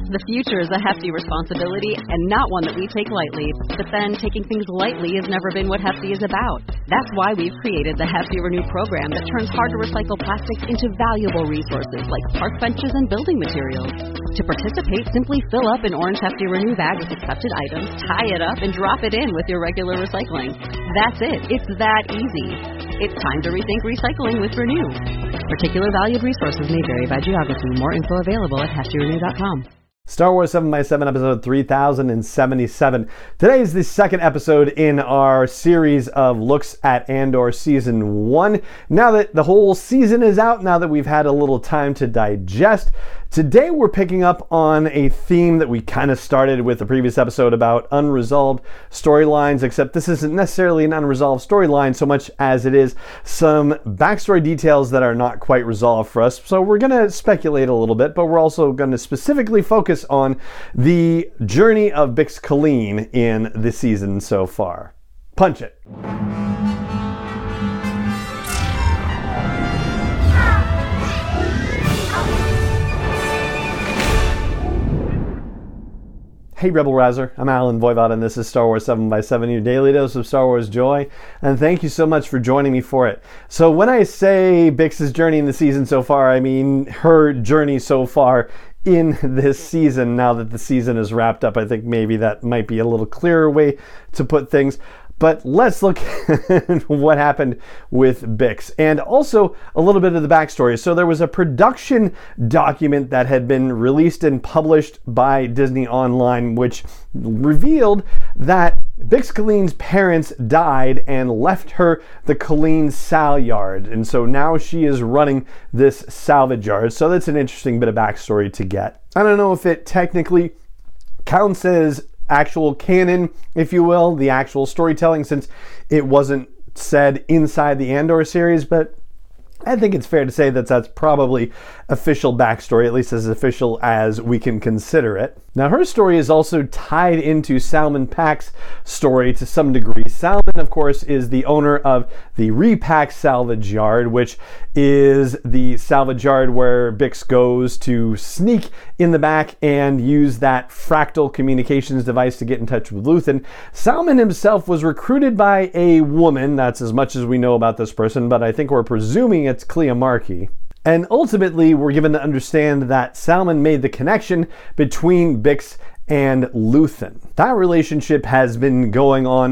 The future is a hefty responsibility and not one that we take lightly. But then, taking things lightly has never been what Hefty is about. That's why we've created the Hefty Renew program that turns hard-to-recycle plastics into valuable resources like park benches and building materials. To participate, simply fill up an orange Hefty Renew bag with accepted items, tie it up, and drop it in with your regular recycling. That's it. It's that easy. It's time to rethink recycling with Renew. Particular valued resources may vary by geography. More info available at heftyrenew.com. Star Wars 7x7 episode 3077. Today is the second episode in our series of looks at Andor Season 1. Now that the whole season is out, now that we've had a little time to digest, today we're picking up on a theme that we kind of started with the previous episode about unresolved storylines, except this isn't necessarily an unresolved storyline so much as it is some backstory details that are not quite resolved for us. So we're going to speculate a little bit, but we're also going to specifically focus on the journey of Bix Caleen in the season so far. Punch it. Hey Rebel Rouser, I'm Alan Voivod and this is Star Wars 7x7, your daily dose of Star Wars joy, and thank you so much for joining me for it. So when I say Bix's journey in the season so far, I mean her journey so far in this season. Now that the season is wrapped up, I think maybe that might be a little clearer way to put things. But let's look at what happened with Bix and also a little bit of the backstory. So there was a production document that had been released and published by Disney Online, which revealed that Bix Caleen's parents died and left her the Caleen Sal Yard. And so now she is running this salvage yard. So that's an interesting bit of backstory to get. I don't know if it technically counts as actual canon, if you will, the actual storytelling, since it wasn't said inside the Andor series, but I think it's fair to say that that's probably official backstory, at least as official as we can consider it. Now, her story is also tied into Salman Pak's story to some degree. Salman, of course, is the owner of the Repack Salvage Yard, which is the salvage yard where Bix goes to sneak in the back and use that fractal communications device to get in touch with Luthen. Salman himself was recruited by a woman. That's as much as we know about this person, but I think we're presuming it's Clea Markey. And ultimately, we're given to understand that Salman made the connection between Bix and Luthen. That relationship has been going on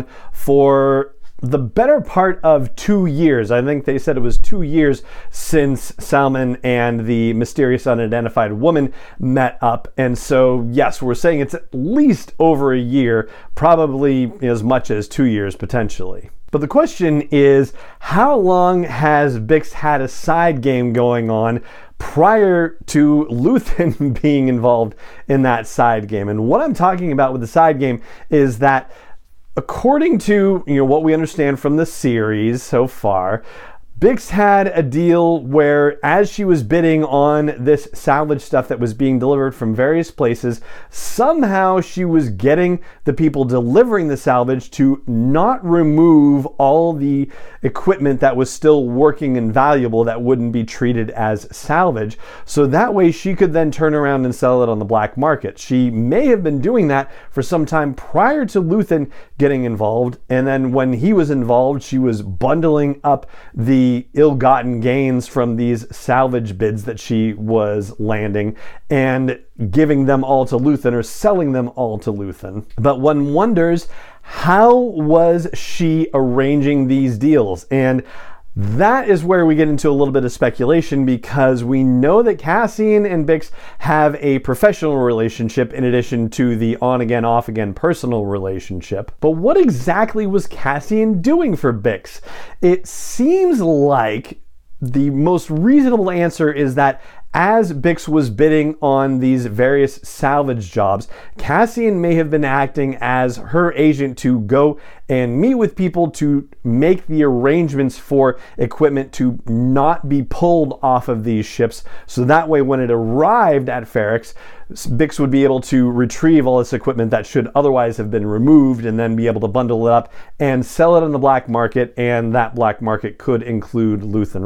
for the better part of 2 years. I think they said it was 2 years since Salman and the mysterious unidentified woman met up. And so, yes, we're saying it's at least over a year, probably as much as 2 years potentially. But the question is, how long has Bix had a side game going on prior to Luthen being involved in that side game? And what I'm talking about with the side game is that according to what we understand from the series so far, Bix had a deal where as she was bidding on this salvage stuff that was being delivered from various places, somehow she was getting the people delivering the salvage to not remove all the equipment that was still working and valuable that wouldn't be treated as salvage. So that way she could then turn around and sell it on the black market. She may have been doing that for some time prior to Luthen getting involved. And then when he was involved, she was bundling up the ill-gotten gains from these salvage bids that she was landing and giving them all to Luthen or selling them all to Luthen. But one wonders, how was she arranging these deals? And that is where we get into a little bit of speculation, because we know that Cassian and Bix have a professional relationship in addition to the on-again, off-again personal relationship. But what exactly was Cassian doing for Bix? It seems like the most reasonable answer is that as Bix was bidding on these various salvage jobs, Cassian may have been acting as her agent to go and meet with people to make the arrangements for equipment to not be pulled off of these ships. So that way, when it arrived at Ferrix, Bix would be able to retrieve all this equipment that should otherwise have been removed and then be able to bundle it up and sell it on the black market, and that black market could include Luthen Rail.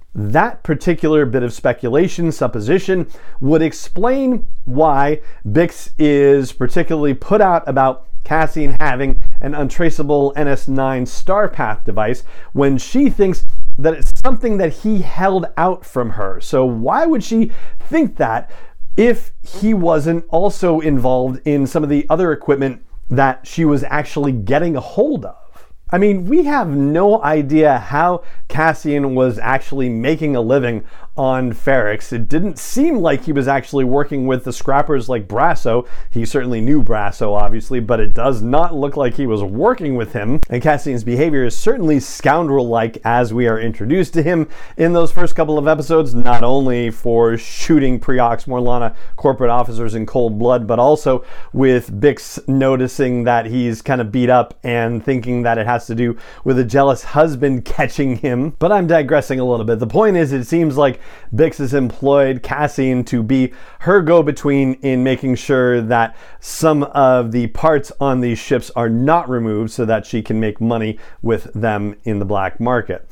That particular bit of speculation, supposition, would explain why Bix is particularly put out about Cassian having an untraceable NS9 StarPath device when she thinks that it's something that he held out from her. So why would she think that if he wasn't also involved in some of the other equipment that she was actually getting a hold of? I mean, we have no idea how Cassian was actually making a living on Ferrix. It didn't seem like he was actually working with the scrappers like Brasso. He certainly knew Brasso, obviously, but it does not look like he was working with him. And Cassian's behavior is certainly scoundrel-like as we are introduced to him in those first couple of episodes, not only for shooting Preox Morlana corporate officers in cold blood, but also with Bix noticing that he's kind of beat up and thinking that it has to do with a jealous husband catching him. But I'm digressing a little bit. The point is, it seems like Bix has employed Cassian to be her go-between in making sure that some of the parts on these ships are not removed so that she can make money with them in the black market.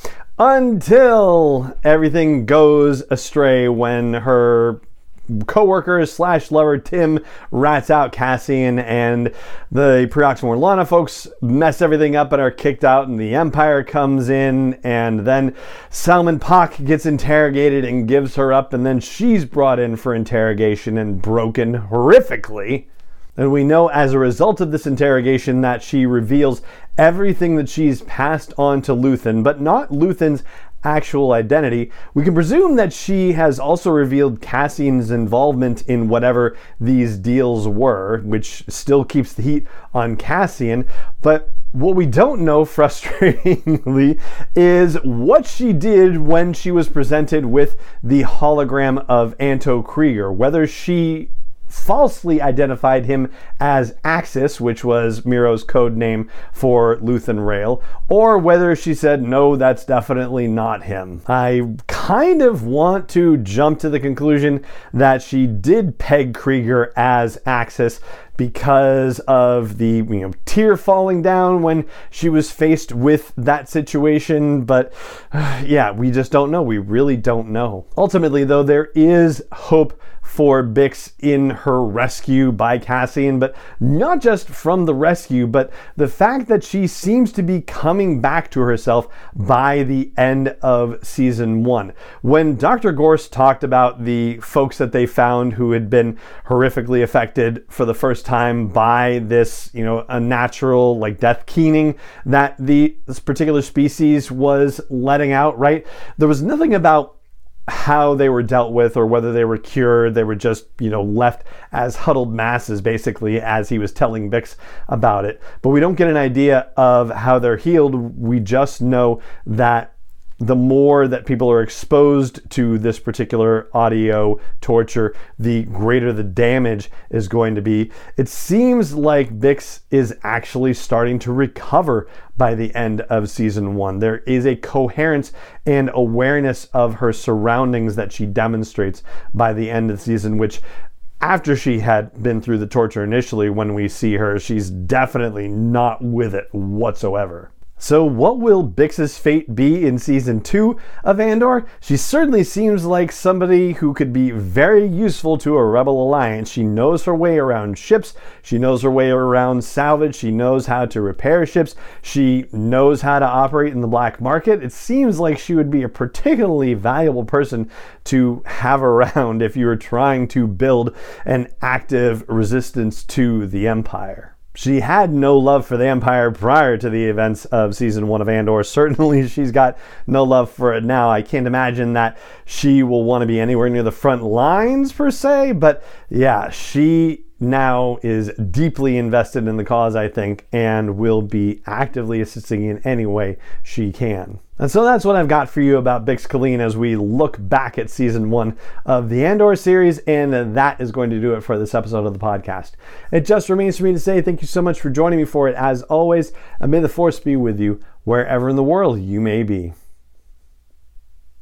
Until everything goes astray when her co-worker / lover Tim rats out Cassian, and the Preox Morlana folks mess everything up and are kicked out, and the Empire comes in, and then Salman Pak gets interrogated and gives her up, and then she's brought in for interrogation and broken horrifically. And we know as a result of this interrogation that she reveals everything that she's passed on to Luthen, but not Luthen's actual identity. We can presume that she has also revealed Cassian's involvement in whatever these deals were, which still keeps the heat on Cassian. But what we don't know, frustratingly, is what she did when she was presented with the hologram of Anto Kreegyr, whether she falsely identified him as Axis, which was Miro's code name for Luthen Rael, or whether she said, no, that's definitely not him. I kind of want to jump to the conclusion that she did peg Kreegyr as Axis because of the tear falling down when she was faced with that situation. But yeah, we just don't know. We really don't know. Ultimately, though, there is hope for Bix in her rescue by Cassian, but not just from the rescue, but the fact that she seems to be coming back to herself by the end of season 1. When Dr. Gorst talked about the folks that they found who had been horrifically affected for the first time by this, unnatural death keening that this particular species was letting out, right? There was nothing about how they were dealt with or whether they were cured. They were just, left as huddled masses, basically, as he was telling Bix about it. But we don't get an idea of how they're healed. We just know that the more that people are exposed to this particular audio torture, the greater the damage is going to be. It seems like Bix is actually starting to recover by the end of season 1. There is a coherence and awareness of her surroundings that she demonstrates by the end of the season, which after she had been through the torture initially, when we see her, she's definitely not with it whatsoever. So what will Bix's fate be in season 2 of Andor? She certainly seems like somebody who could be very useful to a Rebel alliance. She knows her way around ships. She knows her way around salvage. She knows how to repair ships. She knows how to operate in the black market. It seems like she would be a particularly valuable person to have around if you were trying to build an active resistance to the Empire. She had no love for the Empire prior to the events of season 1 of Andor. Certainly she's got no love for it now. I can't imagine that she will want to be anywhere near the front lines per se, but yeah, she now is deeply invested in the cause, I think, and will be actively assisting in any way she can. And so that's what I've got for you about Bix Caleen as we look back at season 1 of the Andor series, and that is going to do it for this episode of the podcast. It just remains for me to say thank you so much for joining me for it, as always, and may the Force be with you wherever in the world you may be.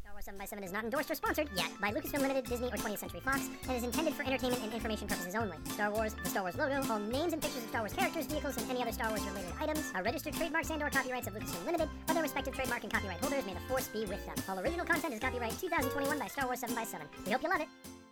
7x7 is not endorsed or sponsored yet by Lucasfilm Limited, Disney, or 20th Century Fox, and is intended for entertainment and information purposes only. Star Wars, the Star Wars logo, all names and pictures of Star Wars characters, vehicles, and any other Star Wars-related items are registered trademarks and/or copyrights of Lucasfilm Limited, or their respective trademark and copyright holders. May the Force be with them. All original content is copyright 2021 by Star Wars 7x7. We hope you love it.